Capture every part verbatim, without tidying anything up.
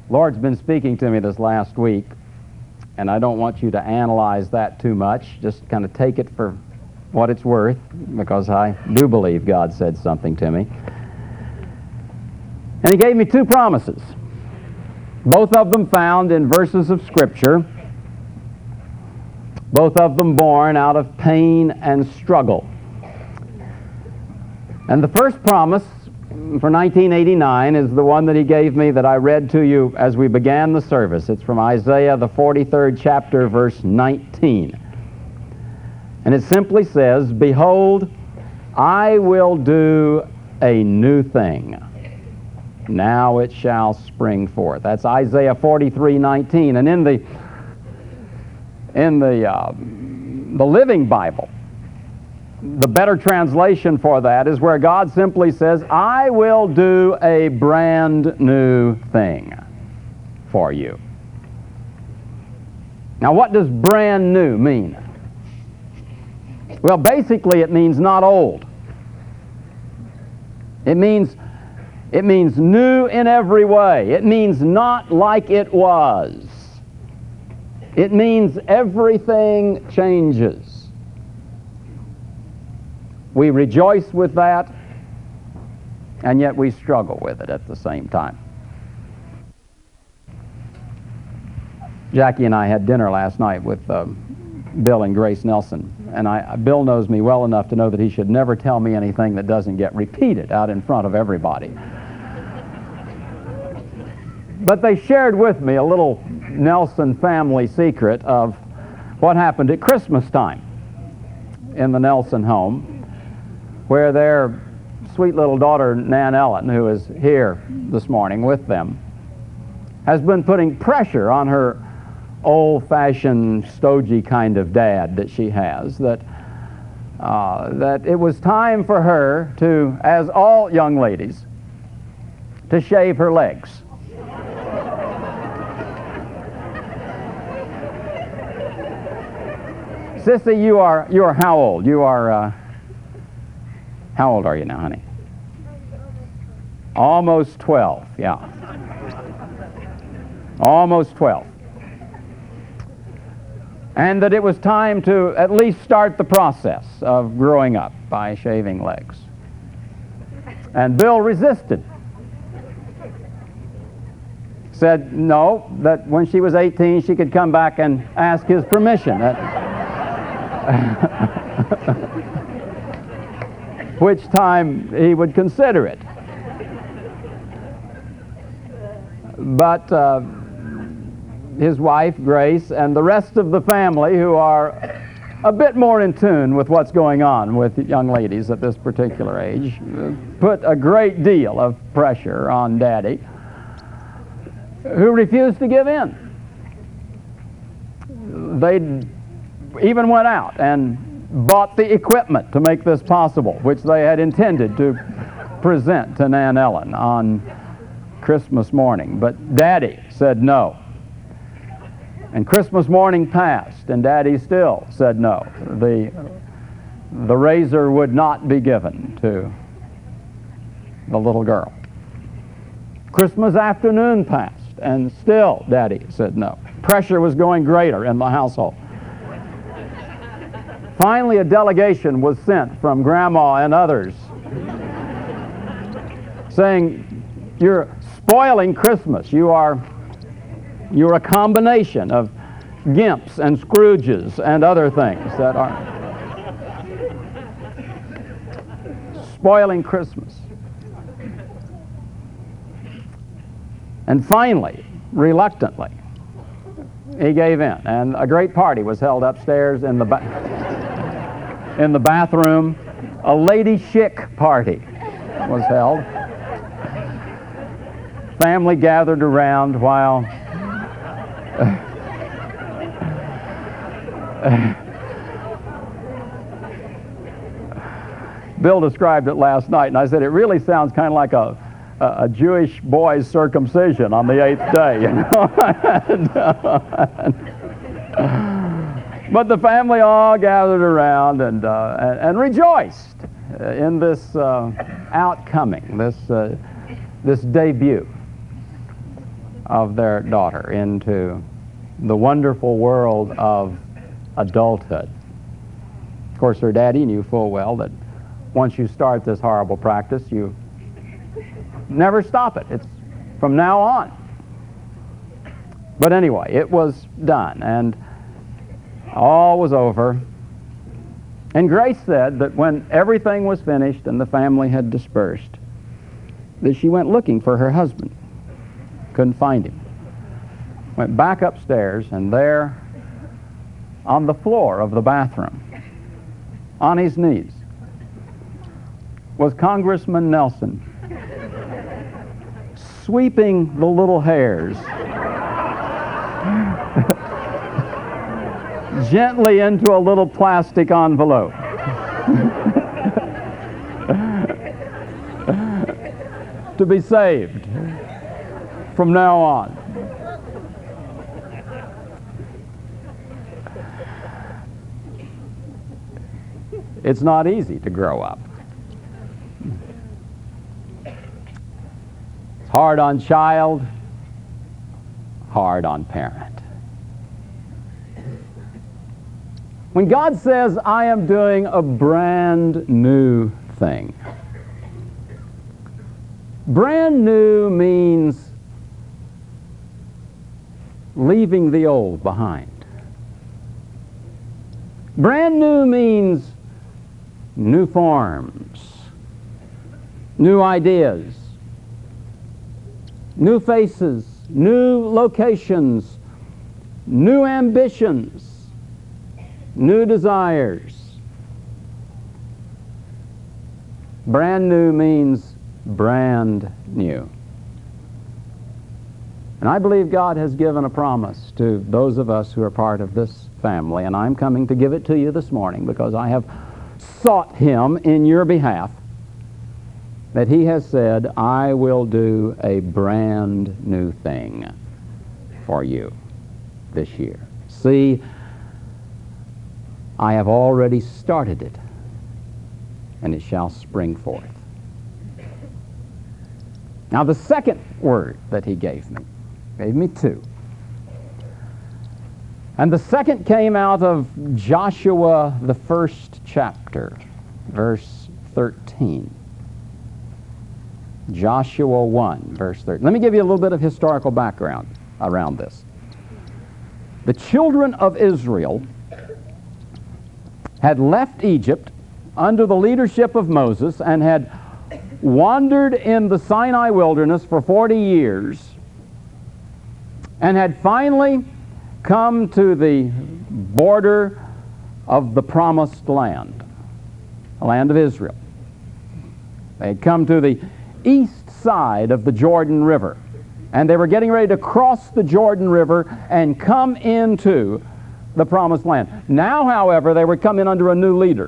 Lord's been speaking to me this last week, and I don't want you to analyze that too much. Just kind of take it for what it's worth, because I do believe God said something to me. And He gave me two promises, both of them found in verses of Scripture, both of them born out of pain and struggle. And the first promise for nineteen eighty-nine is the one that He gave me that I read to you as we began the service. It's from Isaiah, the forty-third chapter, verse nineteen. And it simply says, "Behold, I will do a new thing. Now it shall spring forth." That's Isaiah forty-three nineteen. And in the in the uh, the Living Bible, the better translation for that is where God simply says, "I will do a brand new thing for you." Now, what does brand new mean? Well, basically it means not old. It means it means new in every way. It means not like it was. It means everything changes. We rejoice with that, and yet we struggle with it at the same time. Jackie and I had dinner last night with uh, Bill and Grace Nelson, and I, Bill knows me well enough to know that he should never tell me anything that doesn't get repeated out in front of everybody. But they shared with me a little Nelson family secret of what happened at Christmas time in the Nelson home, where their sweet little daughter, Nan Ellen, who is here this morning with them, has been putting pressure on her old-fashioned, stodgy kind of dad that she has, that, uh, that it was time for her to, as all young ladies, to shave her legs. Sissy, you are, you are how old? You are... Uh, How old are you now, honey? Almost twelve, yeah. Almost twelve. And that it was time to at least start the process of growing up by shaving legs. And Bill resisted. Said no, that when she was eighteen she could come back and ask his permission. Which time he would consider it. But uh, his wife, Grace, and the rest of the family, who are a bit more in tune with what's going on with young ladies at this particular age, put a great deal of pressure on Daddy, who refused to give in. They even went out and bought the equipment to make this possible, which they had intended to present to Nan Ellen on Christmas morning. But Daddy said no. And Christmas morning passed, and Daddy still said no. The, the razor would not be given to the little girl. Christmas afternoon passed, and still Daddy said no. Pressure was going greater in the household. Finally, a delegation was sent from Grandma and others saying, "You're spoiling Christmas. You are, you're a combination of Gimps and Scrooges and other things that are spoiling Christmas." And finally, reluctantly, he gave in, and a great party was held upstairs in the ba- in the bathroom. A lady chic party was held. Family gathered around while Bill described it last night, and I said it really sounds kind of like a a, a Jewish boy's circumcision on the eighth day, you know. and, uh, and, But the family all gathered around and, uh, and, and rejoiced in this uh, outcoming, this, uh, this debut. of their daughter into the wonderful world of adulthood. Of course, her daddy knew full well that once you start this horrible practice, you never stop it. It's from now on. But anyway, it was done, and all was over. And Grace said that when everything was finished and the family had dispersed, that she went looking for her husband. Couldn't find him. Went back upstairs, and there, on the floor of the bathroom, on his knees, was Congressman Nelson, sweeping the little hairs gently into a little plastic envelope. To be saved from now on. It's not easy to grow up. It's hard on child, hard on parent. When God says, I am doing a brand new thing, brand new means leaving the old behind. Brand new means new forms, new ideas, new faces, new locations, new ambitions, new desires. Brand new means brand new. And I believe God has given a promise to those of us who are part of this family, and I'm coming to give it to you this morning because I have sought Him in your behalf, that He has said, I will do a brand new thing for you this year. See, I have already started it, and it shall spring forth. Now, the second word that He gave me, gave me two. And the second came out of Joshua, the first chapter, verse thirteen. Joshua one, verse thirteen. Let me give you a little bit of historical background around this. The children of Israel had left Egypt under the leadership of Moses and had wandered in the Sinai wilderness for forty years and had finally come to the border of the promised land, the land of Israel. They had come to the east side of the Jordan River, and they were getting ready to cross the Jordan River and come into the promised land. Now, however, they were coming under a new leader.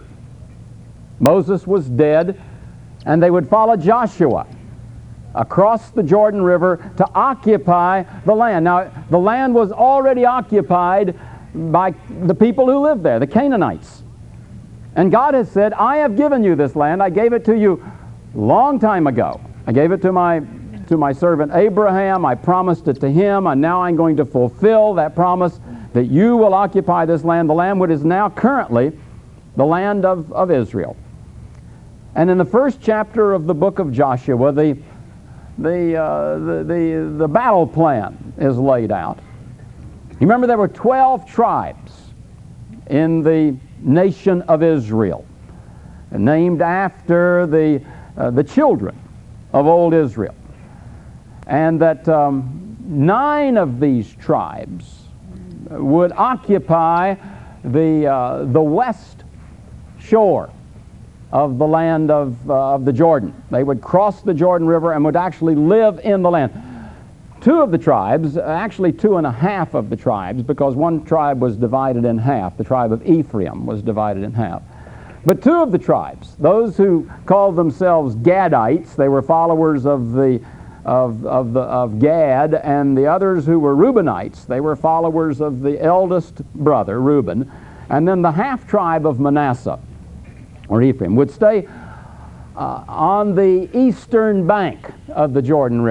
Moses was dead, and they would follow Joshua across the Jordan River to occupy the land. Now, the land was already occupied by the people who lived there, the Canaanites. And God has said, I have given you this land. I gave it to you long time ago. I gave it to my to my servant Abraham. I promised it to him, and now I'm going to fulfill that promise that you will occupy this land, the land which is now currently the land of, of Israel. And in the first chapter of the book of Joshua, the, the, uh, the, the, the battle plan is laid out. You remember there were twelve tribes in the nation of Israel, named after the, uh, the children of old Israel. And that um, nine of these tribes would occupy the, uh, the west shore of the land of, uh, of the Jordan. They would cross the Jordan River and would actually live in the land. Two of the tribes, actually two and a half of the tribes, because one tribe was divided in half. The tribe of Ephraim was divided in half. But two of the tribes, those who called themselves Gadites, they were followers of the Of, of, the, of Gad, and the others who were Reubenites, they were followers of the eldest brother, Reuben. And then the half-tribe of Manasseh, or Ephraim, would stay uh, on the eastern bank of the Jordan River.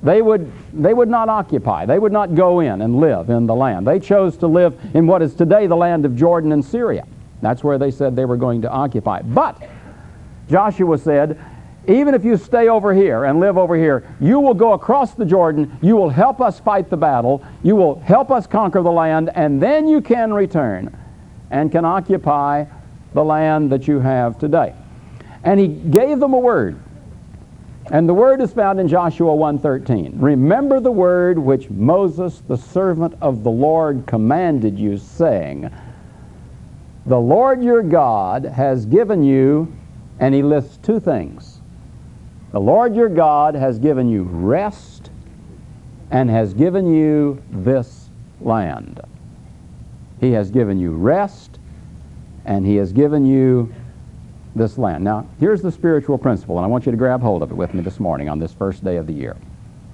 They would, they would not occupy. They would not go in and live in the land. They chose to live in what is today the land of Jordan and Syria. That's where they said they were going to occupy. But Joshua said, even if you stay over here and live over here, you will go across the Jordan, you will help us fight the battle, you will help us conquer the land, and then you can return and can occupy the land that you have today. And he gave them a word. And the word is found in Joshua one thirteen. Remember the word which Moses, the servant of the Lord, commanded you, saying, the Lord your God has given you, and he lists two things. The Lord your God has given you rest and has given you this land. He has given you rest and he has given you this land. Now, here's the spiritual principle, and I want you to grab hold of it with me this morning on this first day of the year.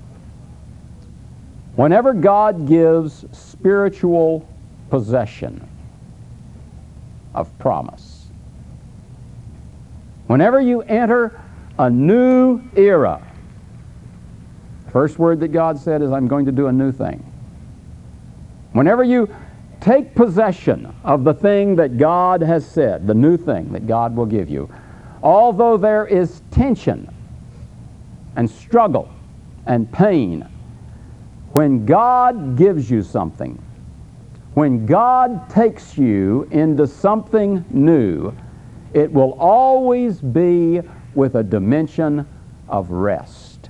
Whenever God gives spiritual possession of promise, whenever you enter a new era, the first word that God said is, I'm going to do a new thing. Whenever you take possession of the thing that God has said, the new thing that God will give you, although there is tension and struggle and pain, when God gives you something, when God takes you into something new, it will always be with a dimension of rest,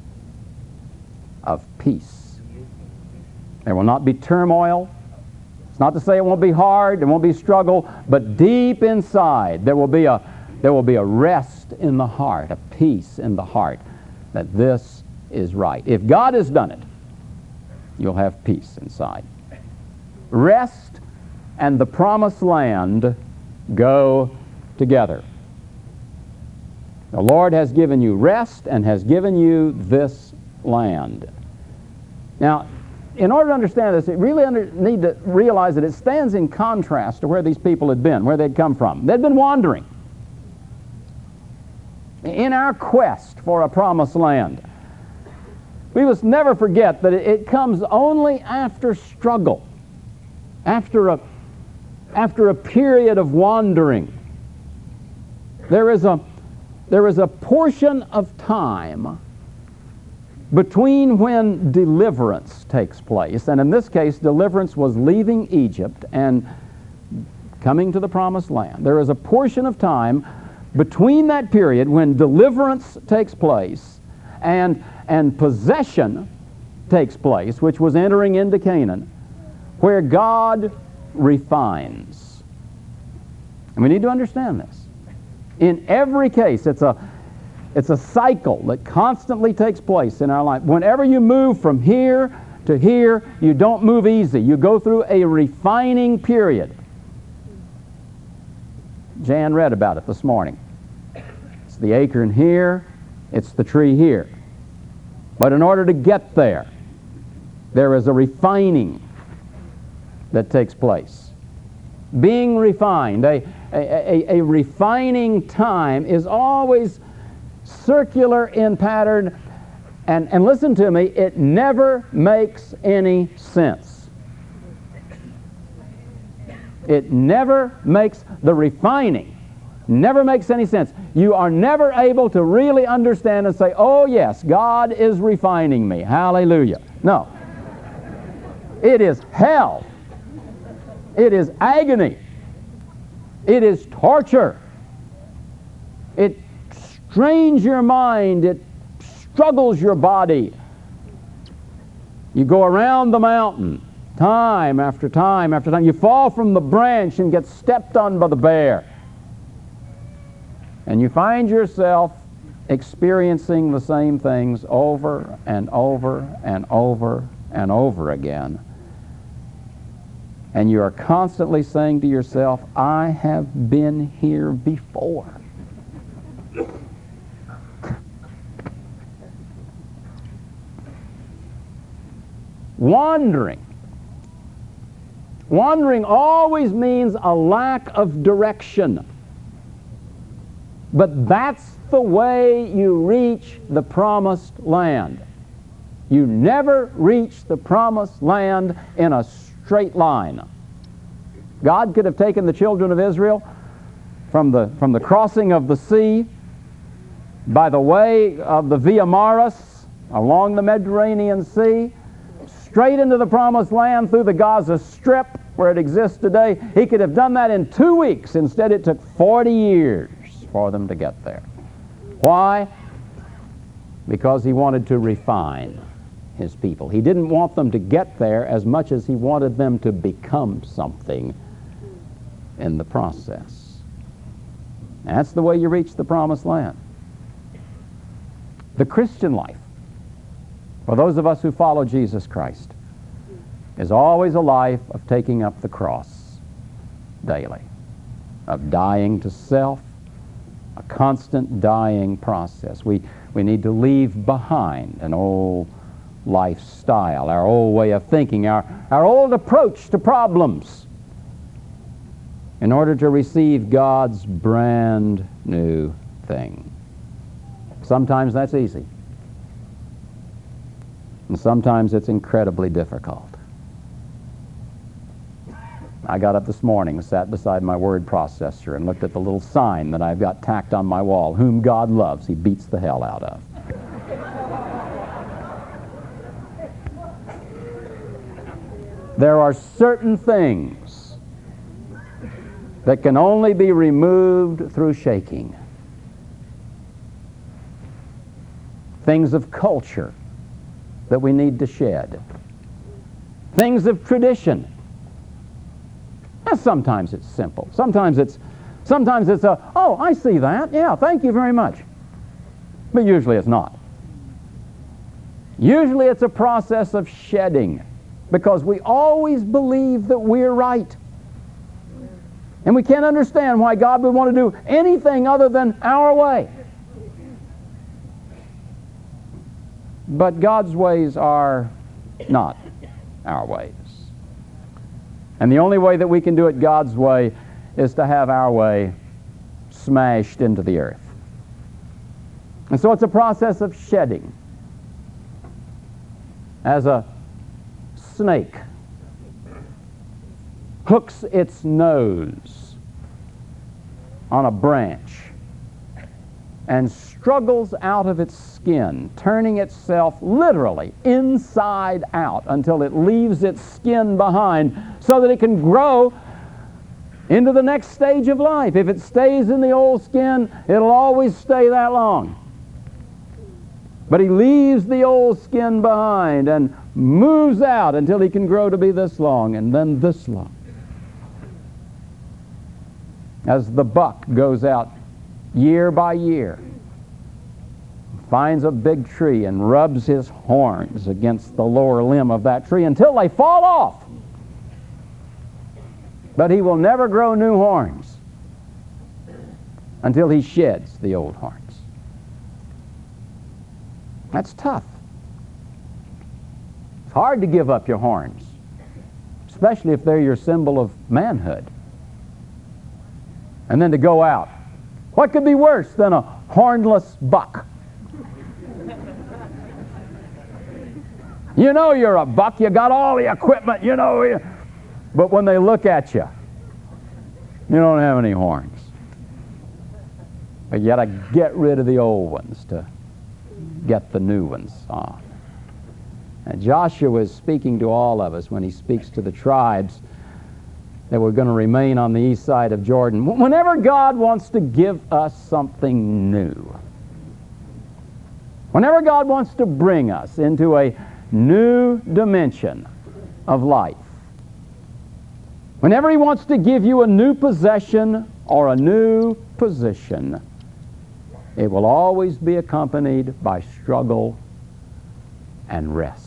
of peace. There will not be turmoil. It's not to say it won't be hard, there won't be struggle, but deep inside there will be a there will be a rest in the heart, a peace in the heart that this is right. If God has done it, you'll have peace inside. Rest and the promised land go together. The Lord has given you rest and has given you this land. Now, in order to understand this, you really under, need to realize that it stands in contrast to where these people had been, where they'd come from. They'd been wandering in our quest for a promised land. We must never forget that it, it comes only after struggle, after a, after a period of wandering. There is a There is a portion of time between when deliverance takes place, and in this case, deliverance was leaving Egypt and coming to the promised land. There is a portion of time between that period when deliverance takes place and, and possession takes place, which was entering into Canaan, where God refines. And we need to understand this. In every case, it's a, it's a cycle that constantly takes place in our life. Whenever you move from here to here, you don't move easy. You go through a refining period. Jan read about it this morning. It's the acorn here, it's the tree here. But in order to get there, there is a refining that takes place. Being refined, a A, a, a refining time is always circular in pattern, and, and listen to me, it never makes any sense. It never makes, the refining never makes any sense. You are never able to really understand and say, oh yes, God is refining me, hallelujah. No. It is hell. It is agony. It is torture. It strains your mind. It struggles your body. You go around the mountain time after time after time. You fall from the branch and get stepped on by the bear. And you find yourself experiencing the same things over and over and over and over again. And you are constantly saying to yourself, I have been here before. Wandering. Wandering always means a lack of direction. But that's the way you reach the promised land. You never reach the promised land in a straight line. God could have taken the children of Israel from the, from the crossing of the sea by the way of the Via Maris along the Mediterranean Sea, straight into the promised land through the Gaza Strip where it exists today. He could have done that in two weeks. Instead, it took forty years for them to get there. Why? Because he wanted to refine his people. He didn't want them to get there as much as he wanted them to become something in the process. That's the way you reach the promised land. The Christian life, for those of us who follow Jesus Christ, is always a life of taking up the cross daily, of dying to self, a constant dying process. We, we need to leave behind an old lifestyle, our old way of thinking, our, our old approach to problems, in order to receive God's brand new thing. Sometimes that's easy, and sometimes it's incredibly difficult. I got up this morning, sat beside my word processor, and looked at the little sign that I've got tacked on my wall. Whom God loves, he beats the hell out of. There are certain things that can only be removed through shaking. Things of culture that we need to shed. Things of tradition. And sometimes it's simple. Sometimes it's, sometimes it's a, oh, I see that. Yeah, thank you very much. But usually it's not. Usually it's a process of shedding, because we always believe that we're right. And we can't understand why God would want to do anything other than our way. But God's ways are not our ways. And the only way that we can do it God's way is to have our way smashed into the earth. And so it's a process of shedding. As a snake hooks its nose on a branch and struggles out of its skin, turning itself literally inside out until it leaves its skin behind so that it can grow into the next stage of life. If it stays in the old skin, it'll always stay that long. But he leaves the old skin behind and moves out until he can grow to be this long and then this long. As the buck goes out year by year, finds a big tree and rubs his horns against the lower limb of that tree until they fall off. But he will never grow new horns until he sheds the old horns. That's tough. It's hard to give up your horns, especially if they're your symbol of manhood. And then to go out. What could be worse than a hornless buck? You know you're a buck. You got all the equipment, you know. But when they look at you, you don't have any horns. But you got to get rid of the old ones to get the new ones on. And Joshua is speaking to all of us when he speaks to the tribes that were going to remain on the east side of Jordan. Whenever God wants to give us something new, whenever God wants to bring us into a new dimension of life, whenever he wants to give you a new possession or a new position, it will always be accompanied by struggle and rest.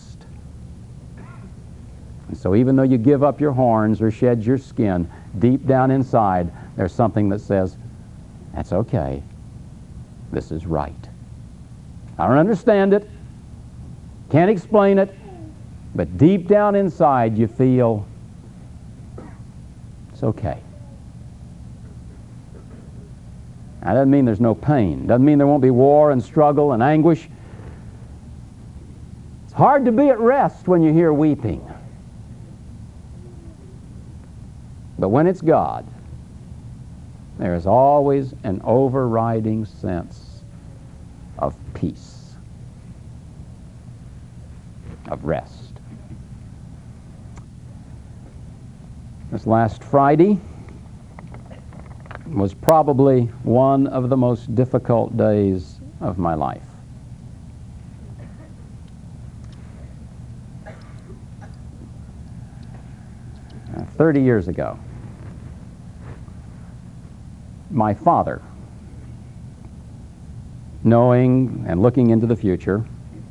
And so even though you give up your horns or shed your skin, deep down inside there's something that says, that's okay, this is right. I don't understand it, can't explain it, but deep down inside you feel it's okay. That doesn't mean there's no pain. Doesn't mean there won't be war and struggle and anguish. It's Hard to be at rest when you hear weeping. But when it's God, there is always an overriding sense of peace, of rest. This last Friday was probably one of the most difficult days of my life. Uh, Thirty years ago, my father, knowing and looking into the future,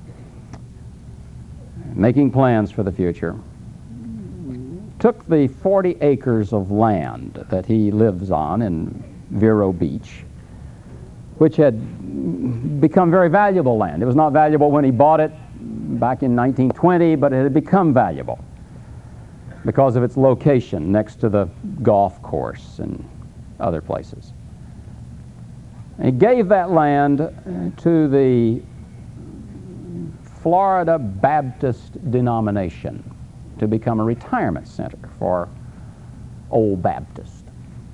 making plans for the future, took the forty acres of land that he lives on in Vero Beach, which had become very valuable land. It was not valuable when he bought it back in nineteen twenty, but it had become valuable because of its location next to the golf course and other places. And he gave that land to the Florida Baptist denomination to become a retirement center for old Baptists.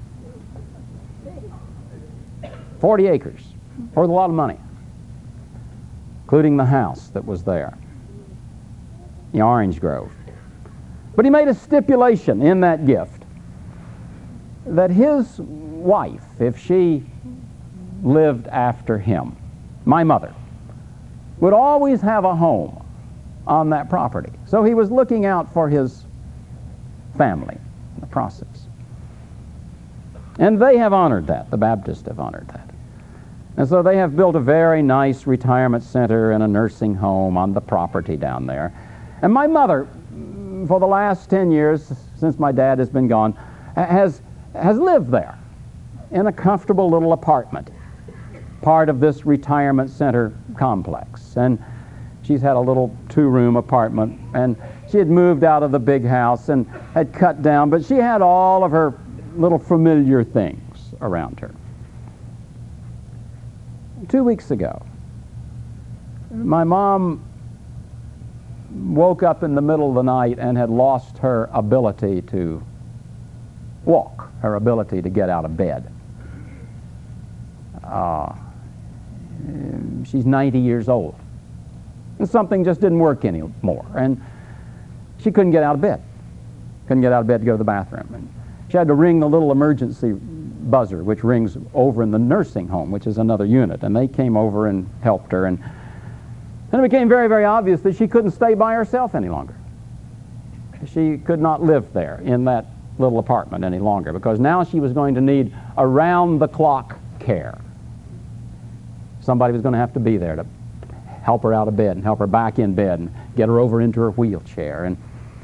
forty acres, worth a lot of money, including the house that was there, the orange grove. But he made a stipulation in that gift that his wife, if she lived after him, my mother, would always have a home on that property. So he was looking out for his family in the process. And they have honored that. The Baptists have honored that. And so they have built a very nice retirement center and a nursing home on the property down there. And my mother, for the last ten years, since my dad has been gone, has, has lived there in a comfortable little apartment, part of this retirement center complex. And she's had a little two-room apartment, and she had moved out of the big house and had cut down, but she had all of her little familiar things around her. Two weeks ago, my mom woke up in the middle of the night and had lost her ability to walk, her ability to get out of bed. Uh, she's ninety years old. And something just didn't work anymore. And she couldn't get out of bed. Couldn't get out of bed to go to the bathroom. And she had to ring the little emergency buzzer, which rings over in the nursing home, which is another unit. And they came over and helped her. And then it became very, very obvious that she couldn't stay by herself any longer. She could not live there in that little apartment any longer, because now she was going to need around-the-clock care. Somebody was going to have to be there to help her out of bed and help her back in bed and get her over into her wheelchair. And,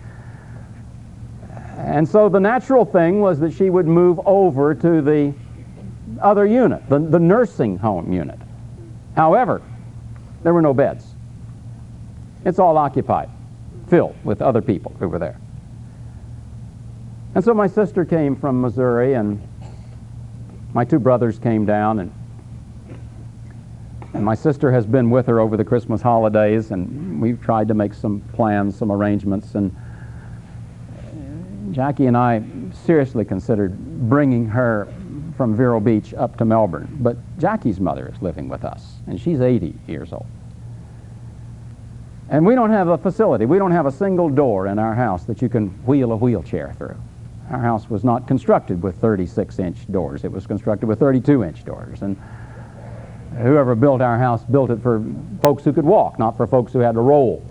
and so the natural thing was that she would move over to the other unit, the, the nursing home unit. However, there were no beds. It's all occupied, filled with other people who were there. And so my sister came from Missouri, and my two brothers came down, and And my sister has been with her over the Christmas holidays, and we've tried to make some plans, some arrangements, and Jackie and I seriously considered bringing her from Vero Beach up to Melbourne. But Jackie's mother is living with us, and she's eighty years old. And we don't have a facility. We don't have a single door in our house that you can wheel a wheelchair through. Our house was not constructed with thirty-six inch doors. It was constructed with thirty-two inch doors. And whoever built our house built it for folks who could walk, not for folks who had to roll.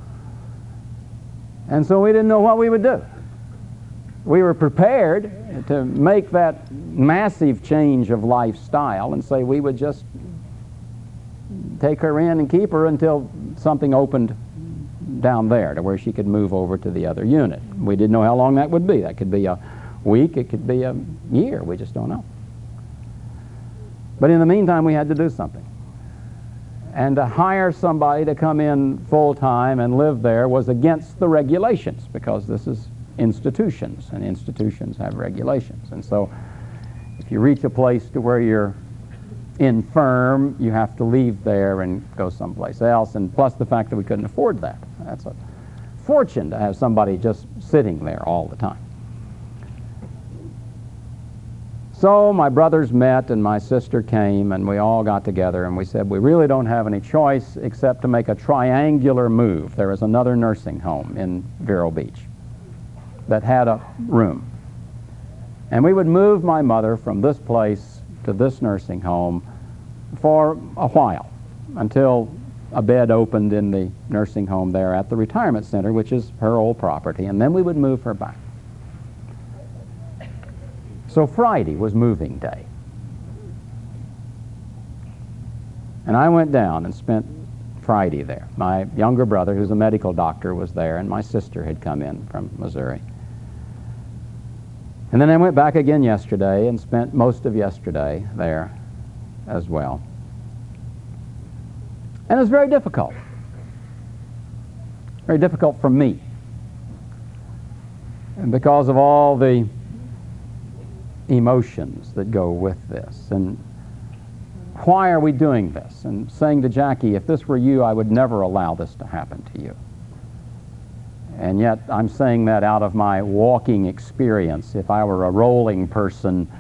And so we didn't know what we would do. We were prepared to make that massive change of lifestyle and say we would just take her in and keep her until something opened down there to where she could move over to the other unit. We didn't know how long that would be. That could be a week, it could be a year, we just don't know. But in the meantime, we had to do something. And to hire somebody to come in full-time and live there was against the regulations, because this is institutions, and institutions have regulations. And so if you reach a place to where you're infirm, you have to leave there and go someplace else, and plus the fact that we couldn't afford that. That's a fortune to have somebody just sitting there all the time. So my brothers met and my sister came and we all got together and we said we really don't have any choice except to make a triangular move. There is another nursing home in Vero Beach that had a room. And we would move my mother from this place to this nursing home for a while until a bed opened in the nursing home there at the retirement center, which is her old property, and then we would move her back. So Friday was moving day. And I went down and spent Friday there. My younger brother, who's a medical doctor, was there, and my sister had come in from Missouri. And then I went back again yesterday and spent most of yesterday there as well. And it was very difficult. Very difficult for me. And because of all the emotions that go with this. And why are we doing this? And saying to Jackie, if this were you, I would never allow this to happen to you. And yet I'm saying that out of my walking experience. If I were a rolling person,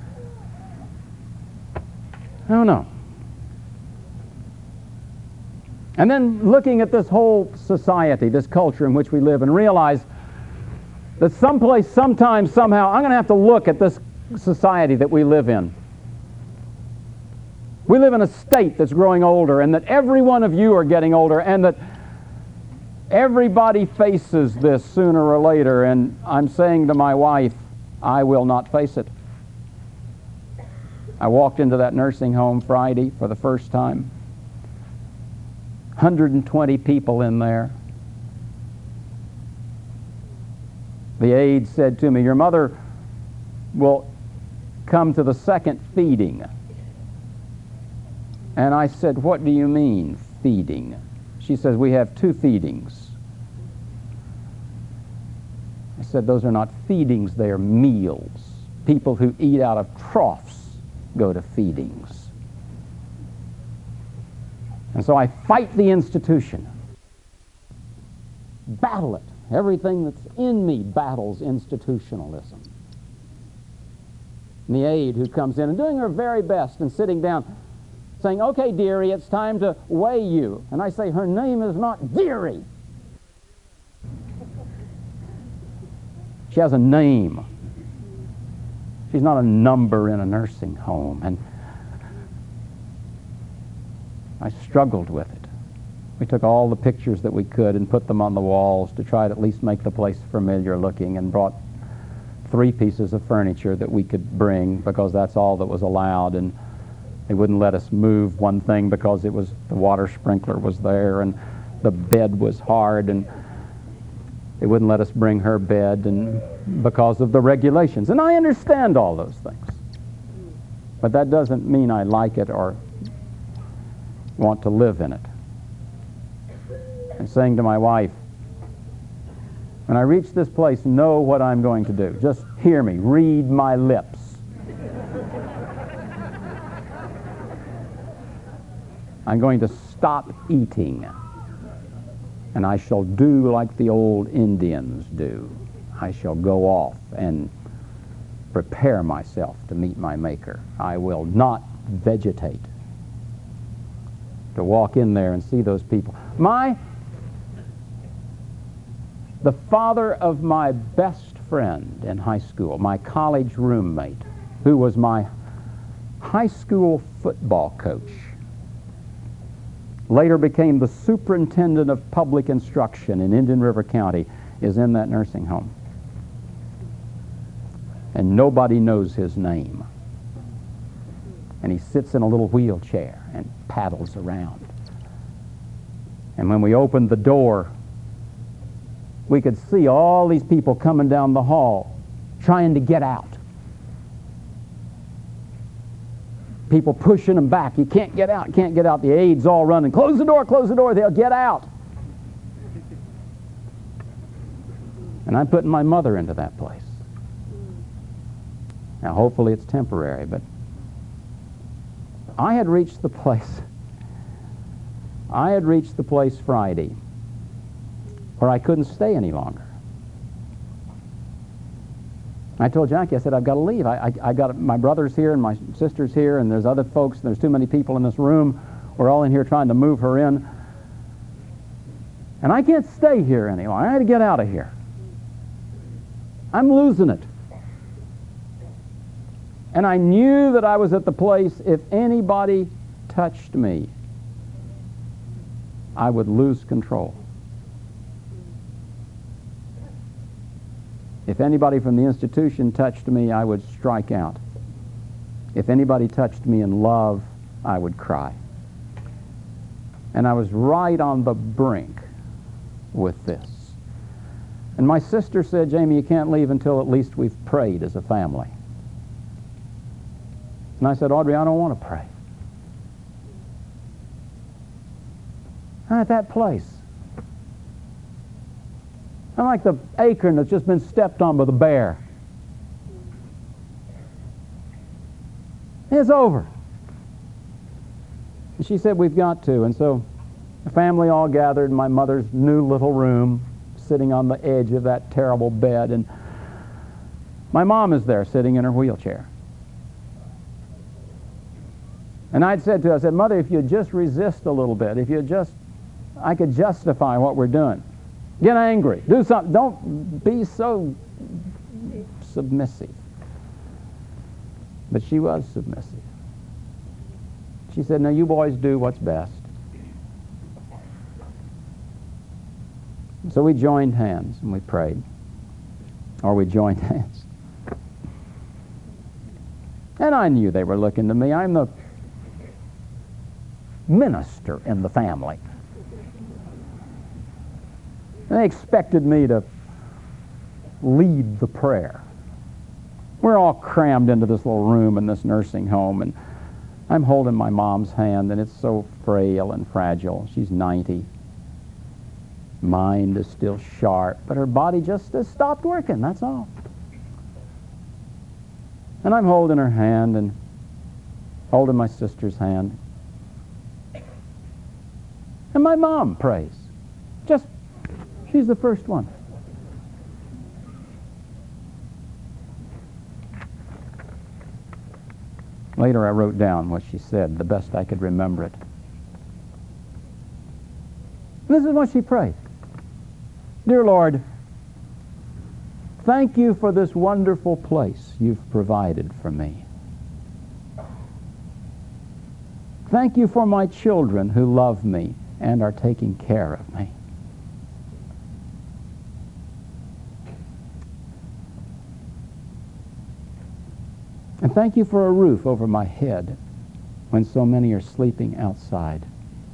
I don't know. And then looking at this whole society, this culture in which we live, and realize that someplace, sometime, somehow, I'm going to have to look at this society that we live in. We live in a state that's growing older, and that every one of you are getting older, and that everybody faces this sooner or later, and I'm saying to my wife, I will not face it. I walked into that nursing home Friday for the first time. one hundred twenty people in there. The aide said to me, your mother will come to the second feeding. And I said, what do you mean, feeding? She says, we have two feedings. I said, those are not feedings, they are meals. People who eat out of troughs go to feedings. And so I fight the institution. Battle it. Everything that's in me battles institutionalism. And the aide who comes in and doing her very best and sitting down saying, okay, dearie, it's time to weigh you. And I say, her name is not Dearie. She has a name. She's not a number in a nursing home. And I struggled with it. We took all the pictures that we could and put them on the walls to try to at least make the place familiar looking, and brought three pieces of furniture that we could bring because that's all that was allowed. And they wouldn't let us move one thing because it was, the water sprinkler was there and the bed was hard, and they wouldn't let us bring her bed and because of the regulations. And I understand all those things. But that doesn't mean I like it or want to live in it. And saying to my wife, when I reach this place, know what I'm going to do. Just hear me, read my lips. I'm going to stop eating, and I shall do like the old Indians do. I shall go off and prepare myself to meet my Maker. I will not vegetate. To walk in there and see those people. My, the father of my best friend in high school, my college roommate, who was my high school football coach, later became the superintendent of public instruction in Indian River County, is in that nursing home. And nobody knows his name. And he sits in a little wheelchair and paddles around. And when we opened the door, we could see all these people coming down the hall trying to get out. People pushing them back. You can't get out, can't get out. The aides all running. Close the door, close the door. They'll get out. And I'm putting my mother into that place. Now, hopefully it's temporary, but I had reached the place. I had reached the place Friday or I couldn't stay any longer. I told Jackie, I said, I've got to leave. I, I, I got my brother's here and my sister's here, and there's other folks, and there's too many people in this room. We're all in here trying to move her in. And I can't stay here any longer. I had to get out of here. I'm losing it. And I knew that I was at the place, if anybody touched me, I would lose control. If anybody from the institution touched me, I would strike out. If anybody touched me in love, I would cry. And I was right on the brink with this. And my sister said, Jamie, you can't leave until at least we've prayed as a family. And I said, Audrey, I don't want to pray. I'm at that place. I'm like the acorn that's just been stepped on by the bear. It's over. And she said, we've got to. And so the family all gathered in my mother's new little room, sitting on the edge of that terrible bed. And my mom is there sitting in her wheelchair. And I'd said to her, I said, Mother, if you'd just resist a little bit, if you just, I could justify what we're doing. Get angry. Do something. Don't be so submissive. But she was submissive. She said, now you boys do what's best. So we joined hands and we prayed. Or we joined hands. And I knew they were looking to me. I'm the minister in the family. And they expected me to lead the prayer. We're all crammed into this little room in this nursing home, and I'm holding my mom's hand, and it's so frail and fragile. She's ninety. Mind is still sharp, but her body just has stopped working, that's all. And I'm holding her hand and holding my sister's hand. And my mom prays. Just, she's the first one. Later I wrote down what she said, the best I could remember it. And this is what she prayed. Dear Lord, thank you for this wonderful place you've provided for me. Thank you for my children who love me and are taking care of me. And thank you for a roof over my head when so many are sleeping outside.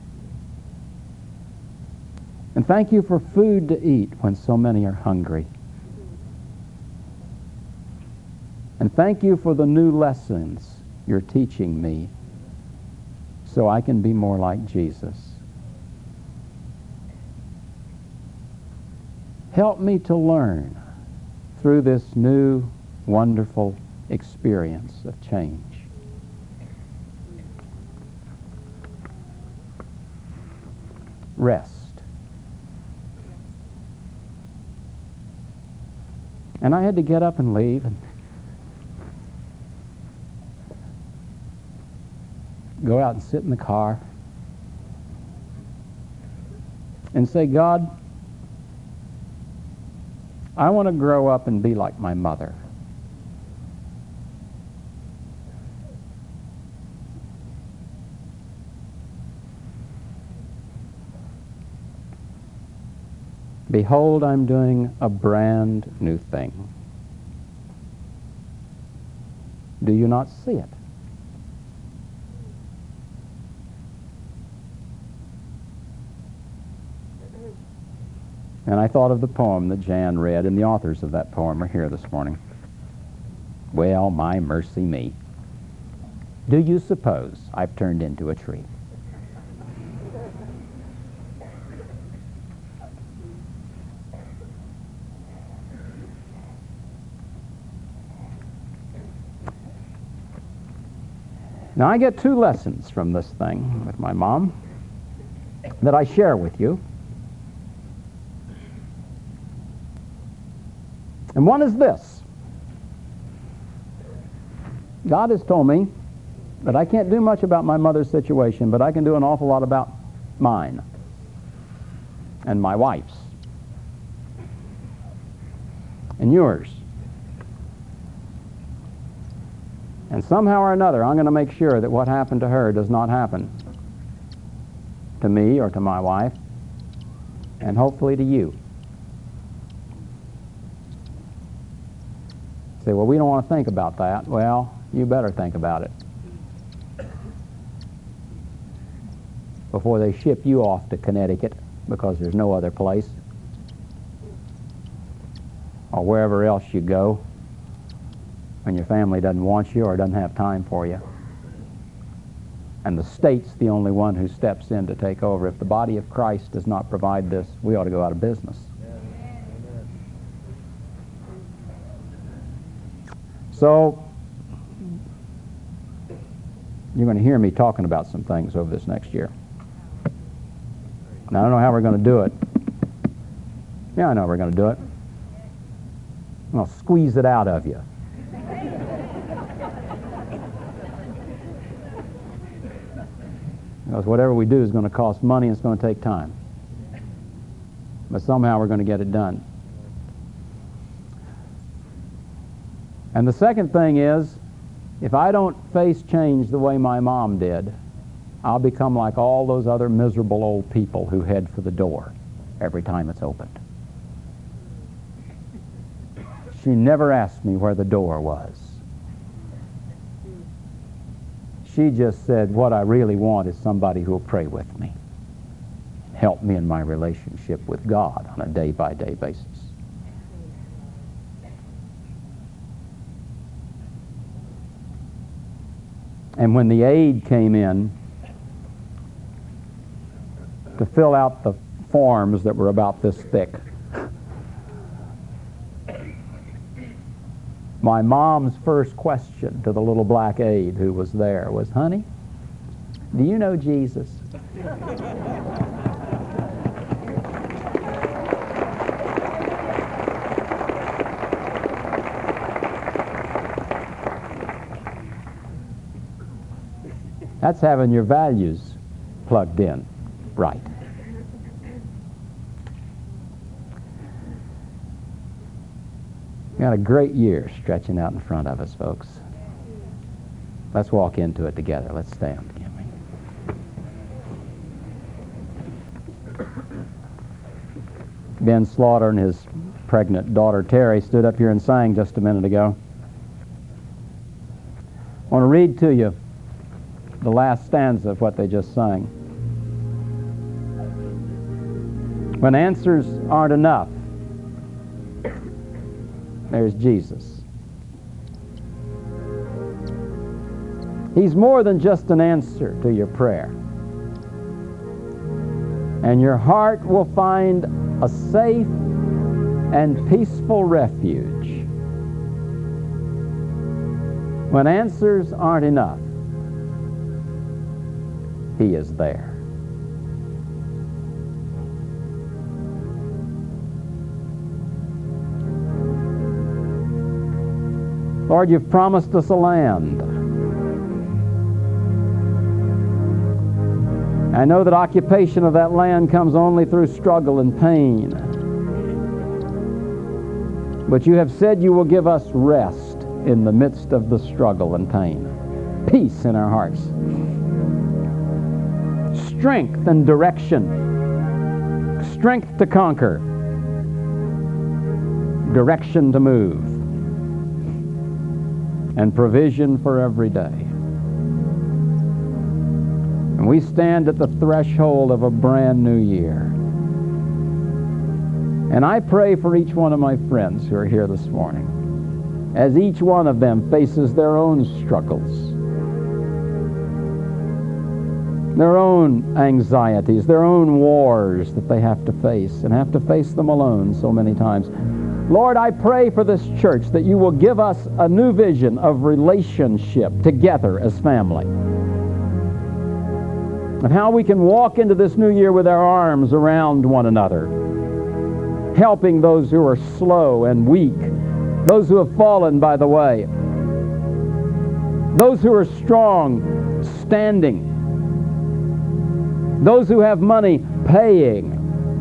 And thank you for food to eat when so many are hungry. And thank you for the new lessons you're teaching me so I can be more like Jesus. Help me to learn through this new, wonderful experience of change. Rest. And I had to get up and leave and go out and sit in the car and say, God, I want to grow up and be like my mother. Behold, I'm doing a brand new thing. Do you not see it? And I thought of the poem that Jan read, and the authors of that poem are here this morning. Well, my mercy me. Do you suppose I've turned into a tree? Now, I get two lessons from this thing with my mom that I share with you. And one is this. God has told me that I can't do much about my mother's situation, but I can do an awful lot about mine and my wife's and yours. And somehow or another, I'm going to make sure that what happened to her does not happen to me or to my wife, and hopefully to you. Say, well, we don't want to think about that. Well, you better think about it before they ship you off to Connecticut, because there's no other place, or wherever else you go when your family doesn't want you or doesn't have time for you. And the state's the only one who steps in to take over. If the body of Christ does not provide this, we ought to go out of business. So, you're going to hear me talking about some things over this next year. Now, I don't know how we're going to do it. Yeah, I know we're going to do it. I'm going to squeeze it out of you. Because whatever we do is going to cost money and it's going to take time. But somehow we're going to get it done. And the second thing is, if I don't face change the way my mom did, I'll become like all those other miserable old people who head for the door every time it's opened. She never asked me where the door was. She just said, what I really want is somebody who will pray with me, help me in my relationship with God on a day-by-day basis. And when the aide came in to fill out the forms that were about this thick, my mom's first question to the little black aide who was there was, honey, do you know Jesus? That's having your values plugged in right. We got a great year stretching out in front of us, folks. Let's walk into it together. Let's stand. Ben Slaughter and his pregnant daughter Terry stood up here and sang just a minute ago. I want to read to you the last stanza of what they just sang. When answers aren't enough, there's Jesus. He's more than just an answer to your prayer. And your heart will find a safe and peaceful refuge. When answers aren't enough, He is there. Lord, you've promised us a land. I know that occupation of that land comes only through struggle and pain. But you have said you will give us rest in the midst of the struggle and pain. Peace in our hearts. Strength and direction. Strength to conquer. Direction to move. And provision for every day. And we stand at the threshold of a brand new year. And I pray for each one of my friends who are here this morning, as each one of them faces their own struggles, their own anxieties, their own wars that they have to face, and have to face them alone so many times. Lord, I pray for this church that you will give us a new vision of relationship together as family. And how we can walk into this new year with our arms around one another, helping those who are slow and weak those who have fallen by the way, those who are strong, standing, those who have money, paying,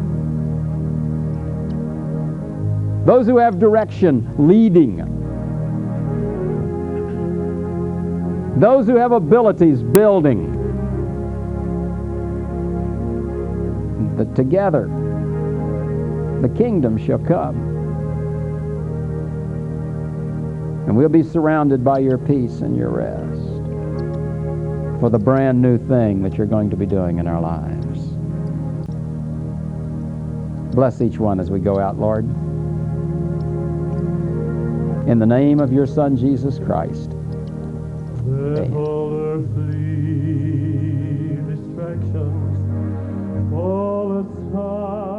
those who have direction, leading, those who have abilities, building. That together the kingdom shall come, and we'll be surrounded by your peace and your rest for the brand new thing that you're going to be doing in our lives. Bless each one as we go out, Lord. In the name of your Son, Jesus Christ. Let all earthly distractions fall aside.